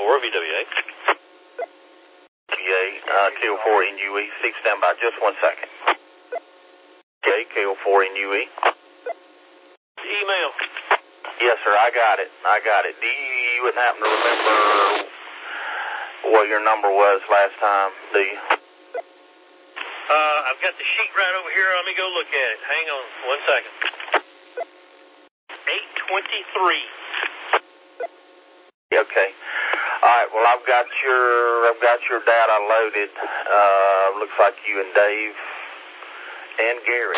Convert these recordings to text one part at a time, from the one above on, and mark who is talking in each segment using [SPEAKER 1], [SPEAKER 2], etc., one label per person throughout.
[SPEAKER 1] VWA.
[SPEAKER 2] KO4NUE, 6 standby, just 1 second. Okay, KO4NUE.
[SPEAKER 1] Email.
[SPEAKER 2] Yes, sir, I got it. Do you wouldn't happen to remember what your number was last time, do you?
[SPEAKER 1] I've got the sheet right over here. Let me go look at it. Hang on 1 second. 823.
[SPEAKER 2] Okay. All right. Well, I've got your data loaded. Looks like you and Dave and Gary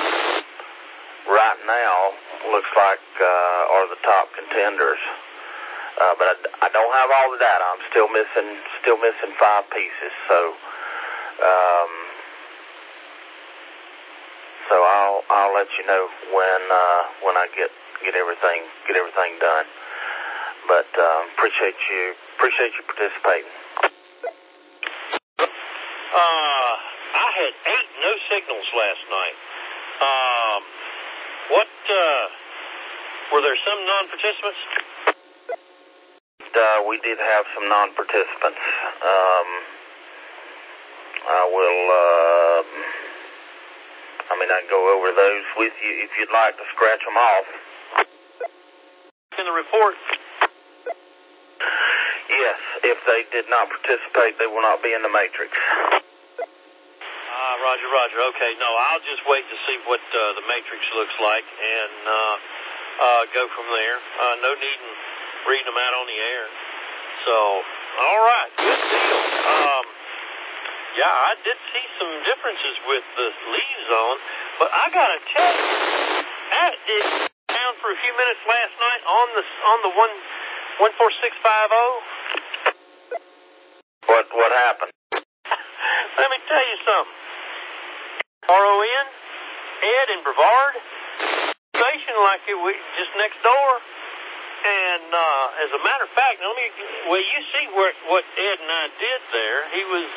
[SPEAKER 2] right now looks like are the top contenders. But I don't have all the data. I'm still missing 5 pieces. So I'll let you know when I get everything done. But appreciate you participating.
[SPEAKER 1] I had 8 no signals last night. Were there some non-participants?
[SPEAKER 2] We did have some non-participants. I can go over those with you if you'd like to scratch them off.
[SPEAKER 1] In the report?
[SPEAKER 2] Yes, if they did not participate, they will not be in the matrix.
[SPEAKER 1] Roger. Okay, no, I'll just wait to see what the matrix looks like and go from there. No need in reading them out on the air. So, all right, good deal. Yeah, I did see some differences with the lead zone, but I gotta tell you, that did down for a few minutes last night on the 14650.
[SPEAKER 2] What happened?
[SPEAKER 1] Let me tell you something. RON, Ed and Brevard, station like it was just next door. And as a matter of fact, now you see what Ed and I did there. He was,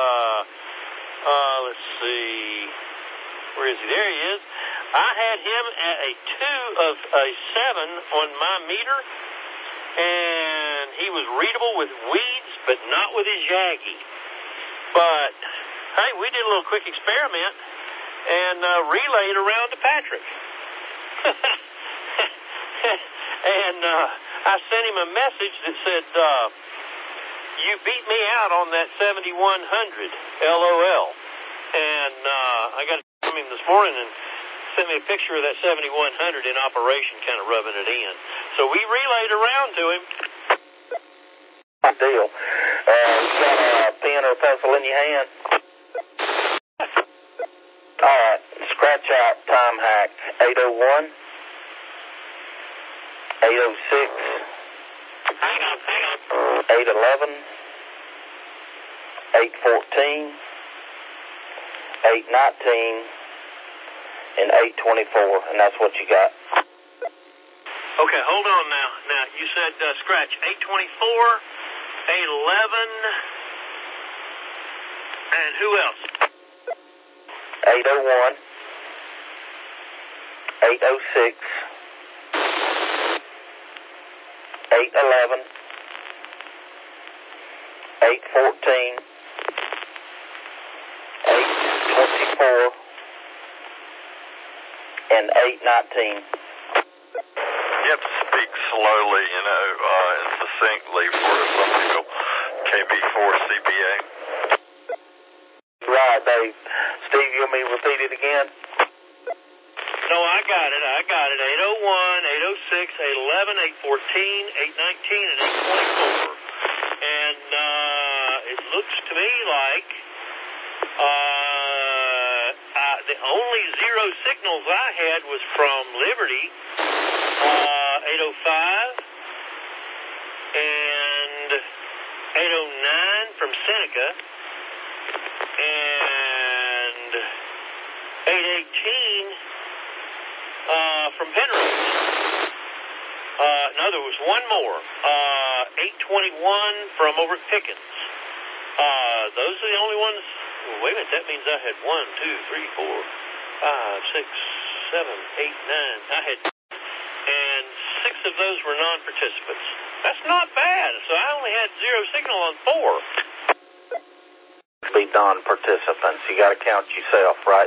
[SPEAKER 1] let's see, where is he? There he is. I had him at a 2 of a 7 on my meter, and he was readable with weeds, but not with his Yagi. But, hey, we did a little quick experiment and relayed around to Patrick. And I sent him a message that said, you beat me out on that 7100, LOL. And I got from him this morning and sent me a picture of that 7100 in operation, kind of rubbing it in. So we relayed around to him.
[SPEAKER 2] Good deal. You got a pen or a pencil in your hand? All right. Scratch out time hack 801, 806, 811, 814, 819, and 824, and that's what you got.
[SPEAKER 1] Okay, hold on now. Now, you said scratch 824, 811, and who else?
[SPEAKER 2] 801, 806, 811, 814, 824, and 819.
[SPEAKER 3] You have to speak slowly, and succinctly for some people. KB4 CBA.
[SPEAKER 2] Right, Dave. Steve, you want me to repeat it again?
[SPEAKER 1] No, I got it. 801, 806, 811, 814, 819, and 824. And it looks to me like the only 0 signals I had was from Liberty, 805, and 809 from Seneca, and 818 from Penrose. No, there was one more. 821 from over at Pickens. Those are the only ones. Well, wait a minute, that means I had 1, 2, 3, 4, 5, 6, 7, 8, 9. I had, and 6 of those were non-participants. That's not bad. So I only had 0 signal on 4.
[SPEAKER 2] Be non-participants. You got to count yourself, right?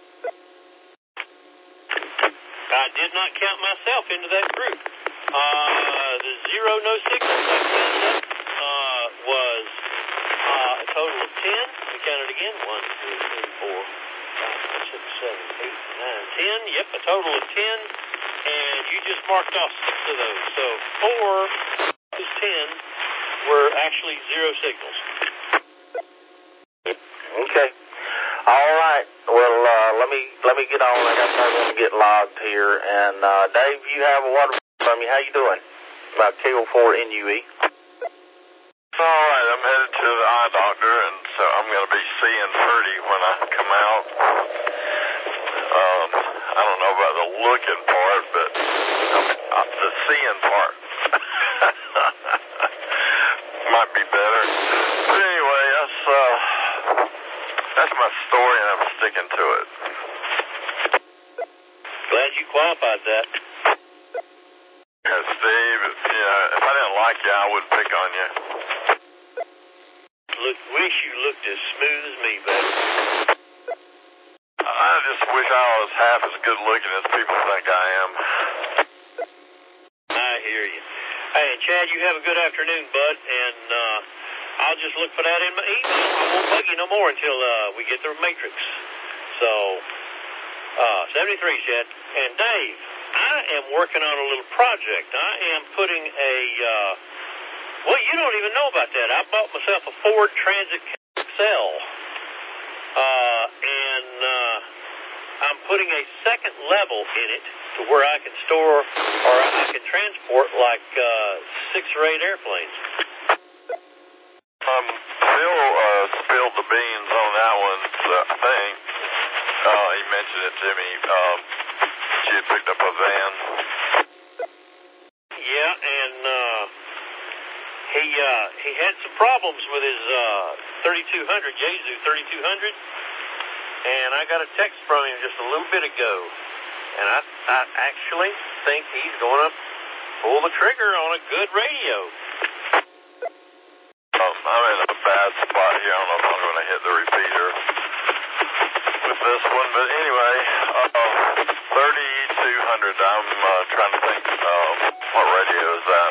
[SPEAKER 1] I did not count myself into that group. The 0 no signals I counted up was a total of 10. We counted again. 1, 2, 3, 4, 5, 6, 7, 8, 9, 10. Yep, a total of 10. And you just marked off 6 of those. So 4 of those 10 were actually 0 signals.
[SPEAKER 2] Okay. All right. Well, let me get on. I got something to get logged here. And Dave, you have a water from you. How you doing? About KO4NUE.
[SPEAKER 3] All right. I'm headed to the eye doctor, and so I'm going to be seeing pretty when I come out. I don't know about the looking part, but the seeing part might be better. But anyway, that's my story, and I'm sticking to it.
[SPEAKER 1] Glad you qualified that.
[SPEAKER 3] Yeah, Steve, if I didn't like you, I wouldn't pick on you.
[SPEAKER 1] Wish you looked as smooth as me, baby.
[SPEAKER 3] I just wish I was half as good looking as people think I am.
[SPEAKER 1] I hear you. Hey, Chad, you have a good afternoon, bud, and I'll just look for that in my email. I won't bug you no more until we get the matrix. So, 73, Chad. And Dave, I am working on a little project. I am putting a, well, you don't even know about that. I bought myself a Ford Transit Excel, and I'm putting a second level in it to where I can store, or I can transport like 6 or 8 airplanes.
[SPEAKER 3] Phil spilled the beans on that one, I think. He mentioned it to me. She had picked up a van.
[SPEAKER 1] Yeah, and he had some problems with his 3200, Yaesu 3200, and I got a text from him just a little bit ago, and I actually think he's going to pull the trigger on a good radio.
[SPEAKER 3] I'm in a bad spot here. I don't know if I'm going to hit the repeater with this one, but anyway, 3200. I'm trying to think what radio is that?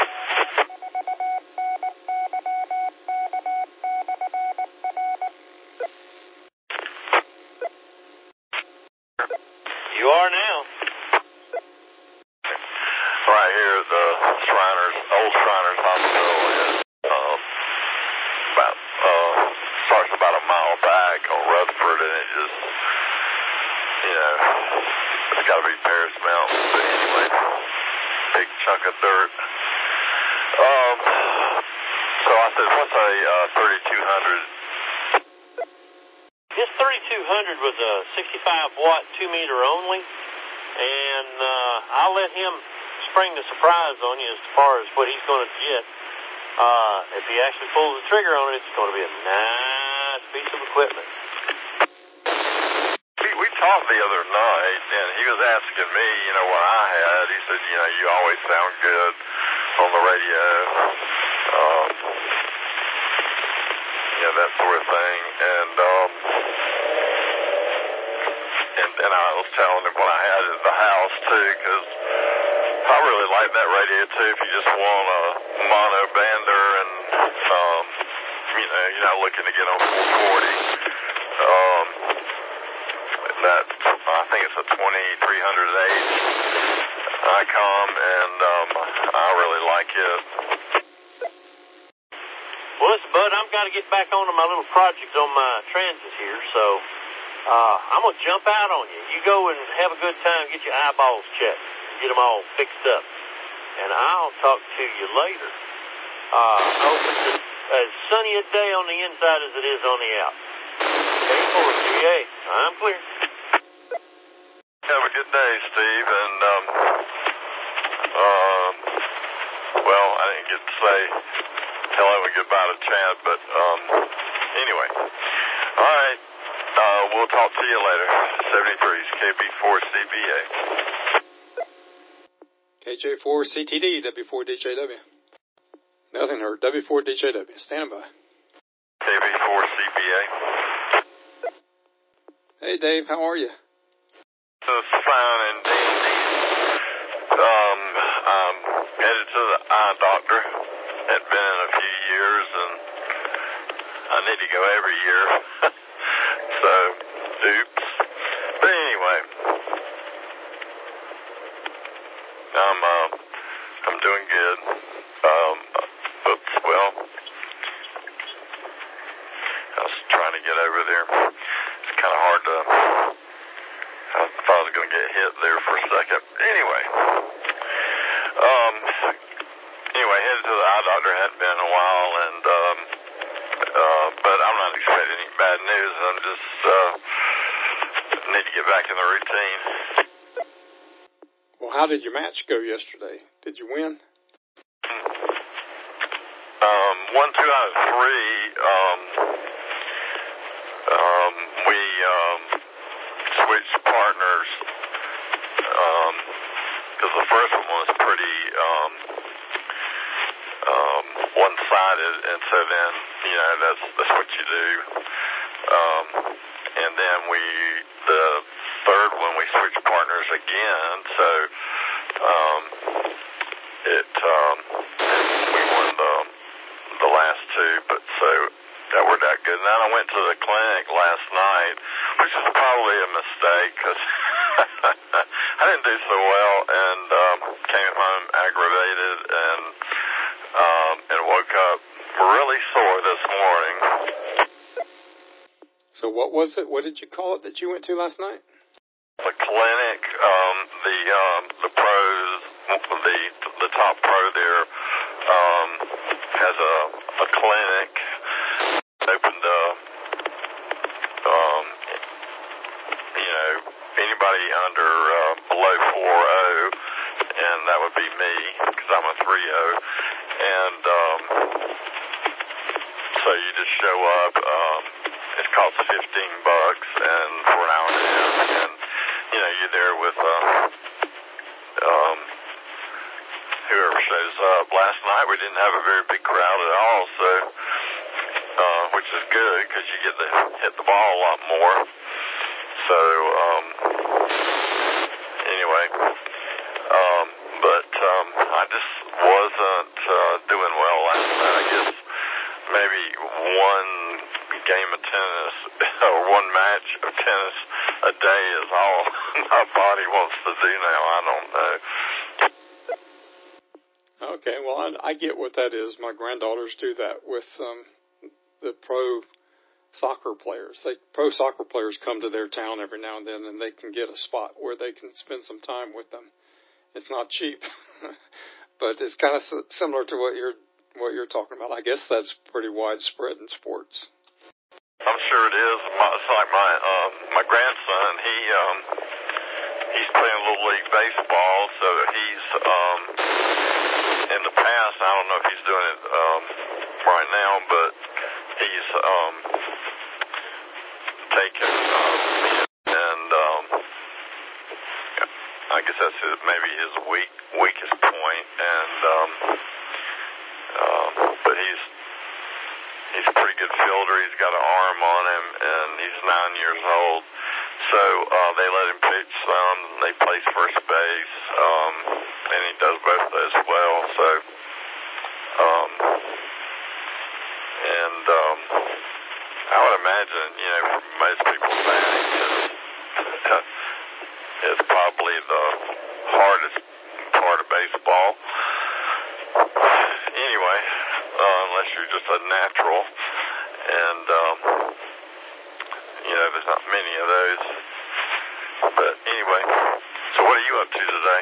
[SPEAKER 1] You are now.
[SPEAKER 3] Right here, the old Shriners Hospital is starts about a mile back on Rutherford, and it just, it's got to be Paris Mountain. But anyway, big chunk of dirt. So I said, what's a 3200?
[SPEAKER 1] This 3200 was a 65-watt 2-meter only, and I'll let him spring the surprise on you as far as what he's going to get. If he actually pulls the trigger on it, it's going to be a nice piece of equipment.
[SPEAKER 3] We talked the other night, and he was asking me, what I had. He said, you always sound good on the radio. That sort of thing. And I was telling him what I had at the house, too, because I really like that radio, too, if you just want a mono bander and, you're not looking to get on 440. I think it's a 2300H ICOM, and I really like it.
[SPEAKER 1] Well, listen, bud, I've got to get back onto my little project on my transit here, so I'm going to jump out on you. You go and have a good time, get your eyeballs checked, get them all fixed up, and I'll talk to you later. I hope it's as sunny a day on the inside as it is on the out. K4GA, I'm clear.
[SPEAKER 3] Have a good day, Steve, and, well, I didn't get to say hello and goodbye to Chad, but, anyway. All right, we'll talk to you later. 73's KB4CBA.
[SPEAKER 4] KJ4CTD, W4DJW. Nothing heard. W4DJW, standing by.
[SPEAKER 3] KB4CBA.
[SPEAKER 4] Hey, Dave, how are you?
[SPEAKER 3] It's fine and dandy. I'm headed to the eye doctor. Hadn't been in a few years, and I need to go every year. So, oops. But anyway, I'm doing good. Well, I was trying to get over there. It's kind of hard to. I thought I was going to get hit there for a second. Anyway, headed to the eye doctor. Hadn't been in a while, and but I'm not expecting any bad news. I'm just need to get back in the routine.
[SPEAKER 4] Well, how did your match go yesterday? Did you win?
[SPEAKER 3] 1, 2 out of 3. We switched partners because the first one was pretty one-sided, and so then that's what you do. And then the third one we switched partners again, so we won the last two, but so that worked out good. And then I went to the clinic last night, which was probably a mistake because I didn't do so well, and came home aggravated and woke up really sore this morning.
[SPEAKER 4] So what was it? What did you call it that you went to last night?
[SPEAKER 3] The clinic, the pros, the top pro there has a clinic opened up. Anybody under below 4.0, and that would be me because I'm a 3.0, and so you just show up. It costs $15 and for an hour and a half, and you're there with whoever shows up. Last night we didn't have a very big crowd at all, so which is good because you get to hit the ball a lot more. So anyway, but I just wasn't doing well last night. I guess maybe one game of tennis or one match of tennis a day is all my body wants to do now. I don't know.
[SPEAKER 4] Okay, well, I get what that is. My granddaughters do that with the pro soccer players. Pro soccer players come to their town every now and then, and they can get a spot where they can spend some time with them. It's not cheap, but it's kind of similar to what you're talking about. I guess that's pretty widespread in sports.
[SPEAKER 3] I'm sure it is. It's like my grandson. He's playing Little League baseball, so he's in the past. I don't know if he's doing it right now, but he's taken and I guess that's maybe his weakest point, and but he's a pretty good fielder. He's got an arm on him, and he's 9 years old. So they let him pitch some. They place first base, and he does both those well. So, I would imagine, for most people, batting is probably the hardest part of baseball. Anyway, unless you're just a natural, and there's not many of those. But anyway, so what are you up to today?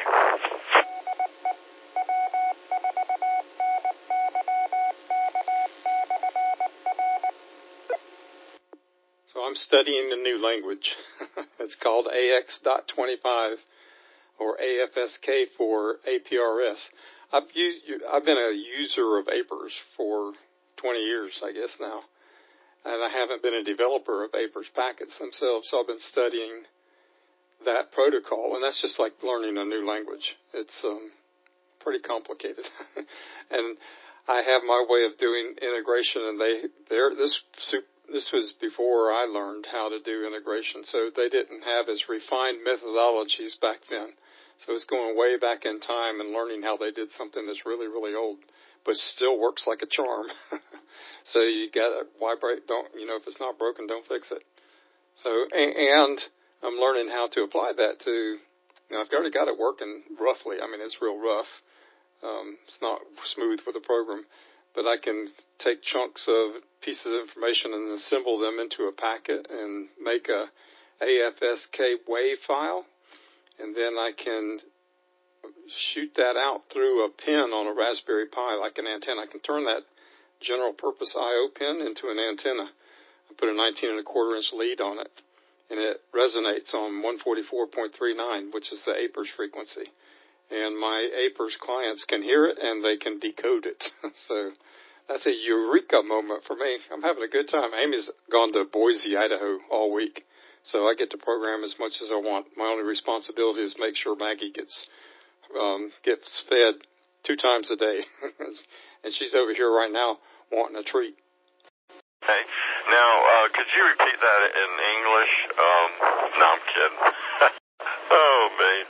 [SPEAKER 4] So I'm studying a new language. It's called AX.25 or AFSK for APRS. I've been a user of APRS for 20 years, I guess now, and I haven't been a developer of APRS packets themselves, so I've been studying that protocol, and that's just like learning a new language. It's pretty complicated. And I have my way of doing integration, and this was before I learned how to do integration, so they didn't have as refined methodologies back then. So it's going way back in time and learning how they did something that's really, really old, but still works like a charm. So you got to, why break? If it's not broken, don't fix it. So, and I'm learning how to apply that to, I've already got it working roughly. I mean, it's real rough. It's not smooth with a program, but I can take chunks of pieces of information and assemble them into a packet and make a AFSK WAV file, and then I can shoot that out through a pin on a Raspberry Pi like an antenna. I can turn that general purpose I/O pin into an antenna. I put a 19 1/4 inch lead on it, and it resonates on 144.39, which is the APERS frequency. And my APERS clients can hear it, and they can decode it. So that's a eureka moment for me. I'm having a good time. Amy's gone to Boise, Idaho all week, so I get to program as much as I want. My only responsibility is make sure Maggie gets fed 2 times a day. And she's over here right now wanting a treat.
[SPEAKER 3] Okay. Now, could you repeat that in English? No, I'm kidding. Oh, me.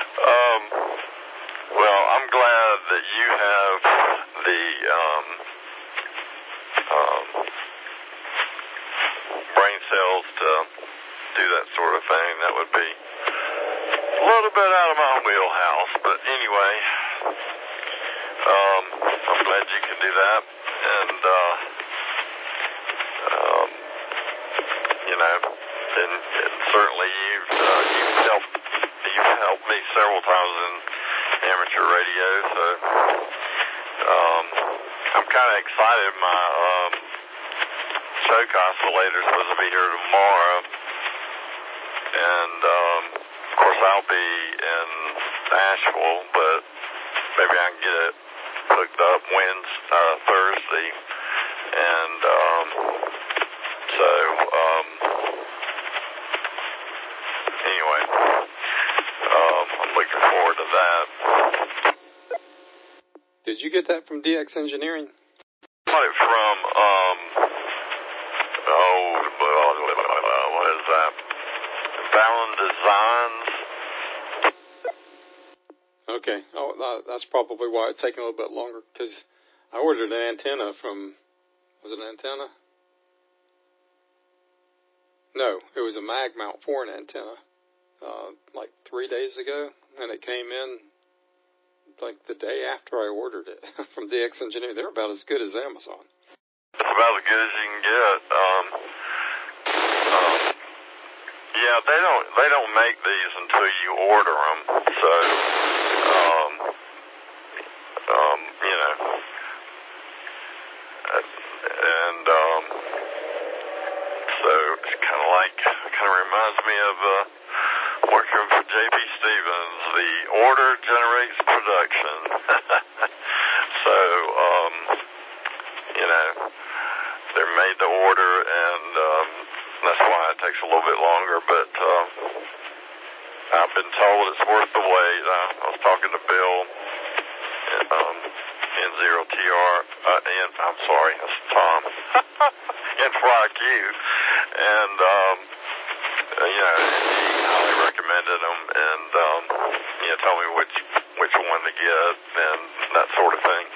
[SPEAKER 3] Well, I'm glad that you have the brain cells to do that sort of thing. That would be a little bit out of my wheelhouse, but anyway, I'm glad you can do that, and and certainly you've helped me several times in amateur radio, so I'm kind of excited. My choke oscillator is supposed to be here tomorrow, and of course I'll be in Nashville, but maybe I can get it hooked up Thursday, and anyway, I'm looking forward to that.
[SPEAKER 4] Did you get that from DX Engineering?
[SPEAKER 3] I got it from, what is that? Fallon Designs.
[SPEAKER 4] Okay. Oh, that's probably why it's taking a little bit longer, because I ordered an antenna from, was it an antenna? No, it was a mag mount for an antenna, like 3 days ago, and it came in like the day after I ordered it from DX Engineering. They're about as good as Amazon.
[SPEAKER 3] It's about as good as you can get. Yeah, they don't make these until you order them, so and so it's kind of reminds me of working for J.B. Stevens. The order generates production. So, they're made to order, and that's why it takes a little bit longer, but I've been told it's worth the wait. I was talking to Bill at N0TR, I'm sorry, that's Tom, N4IQ, and, he highly recommended them, and, told me which one to get, and that sort of thing.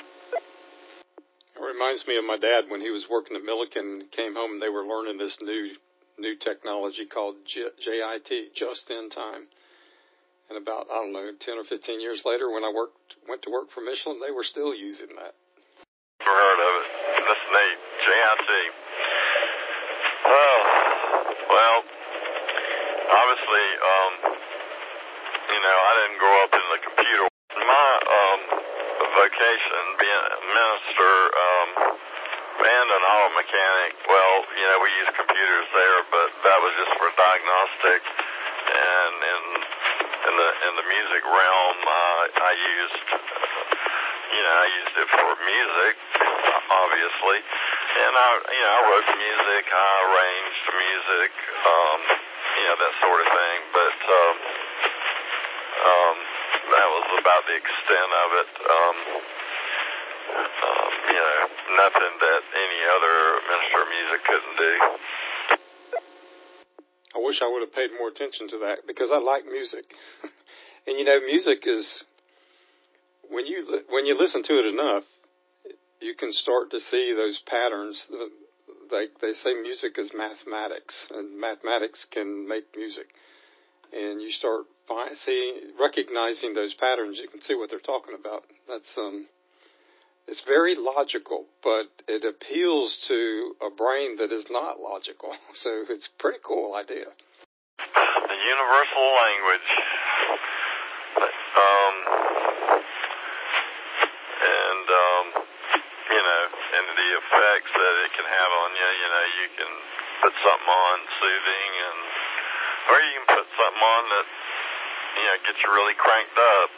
[SPEAKER 4] It reminds me of my dad when he was working at Milliken, came home and they were learning this new technology called JIT, just in time. And about, 10 or 15 years later, when I went to work for Michelin, they were still using that.
[SPEAKER 3] Never heard of it. That's neat. JIT. Well, obviously, I didn't grow up in the computer. My vocation, being a minister and an auto mechanic, well, we use computers there, but that was just for diagnostic. And in the music realm, I used it for music, obviously, and I wrote music, I arranged music, that sort of thing, but that was about the extent of it. Nothing that any other minister of music couldn't do.
[SPEAKER 4] I wish I would have paid more attention to that because I like music. And, music is, when you listen to it enough, you can start to see those patterns. They say music is mathematics, and mathematics can make music. And you start recognizing those patterns, you can see what they're talking about. That's it's very logical, but it appeals to a brain that is not logical. So it's a pretty cool idea.
[SPEAKER 3] The universal language. And the effects that it can have on you. You can put something on soothing, or you can put something on that, gets you really cranked up.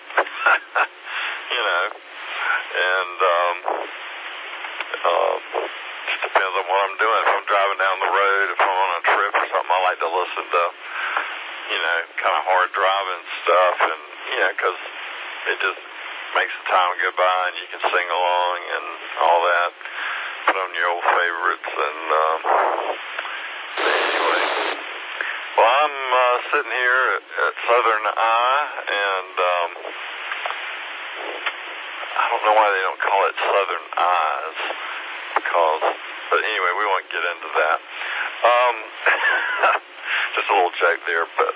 [SPEAKER 3] Just depends on what I'm doing. If I'm driving down the road, if I'm on a trip or something, I like to listen to, kind of hard driving stuff, and, because it just makes the time go by and you can sing along and all that. Put on your old favorites, and anyway. Well, I'm sitting here at Southern Eye, and I don't know why they don't call it Southern Eyes, but anyway, we won't get into that. Just a little joke there, but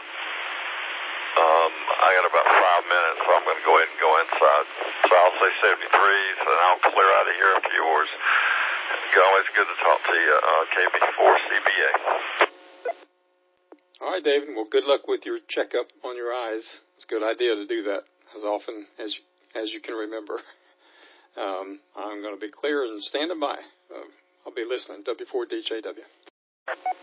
[SPEAKER 3] I got about 5 minutes, so I'm going to go ahead and go inside. So I'll say 73s, and I'll clear out of here after yours. Always good to talk to you, KB4CBA.
[SPEAKER 4] All right, David. Well, good luck with your checkup on your eyes. It's a good idea to do that as often as you can remember. I'm going to be clear and standing by. I'll be listening. W4DJW.